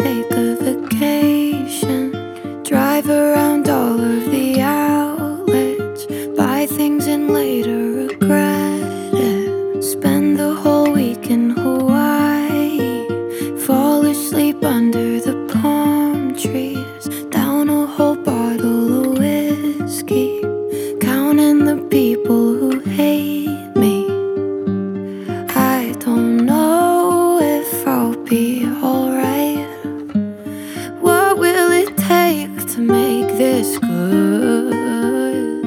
take a vacation, drive around all of the outlets, buy things and later regret it. Spend the whole week in Hawaii, fall asleep under the palm trees, down a whole bottle of whiskey, counting the people who hate me. I don't know if I'll be alright. What will it take to make this good?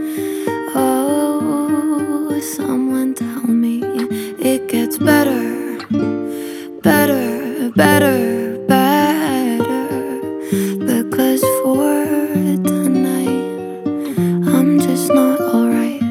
Oh, someone tell me it gets better, better, better, better. Because for tonight, I'm just not alright.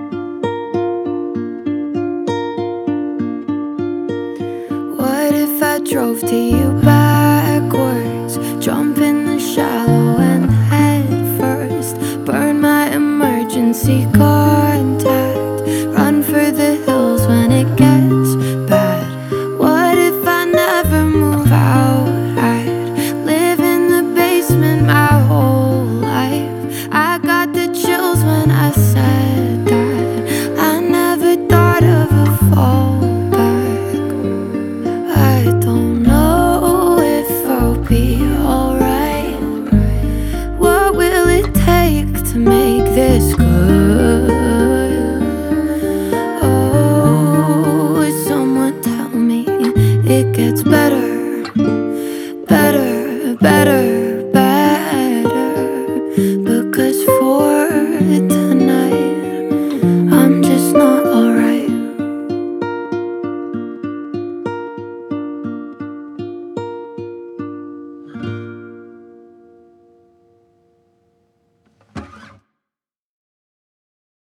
What if I drove to you backwards, jump in the shallow end head first, burn my emergency contact, run for the hills when it gets bad? What if I never move out? I'd live in the basement my whole life. I got the chills when I said that. I never thought of a fallback. I don't know if I'll be alright. What will it take to make this good? Oh, someone tell me it gets better, better, better.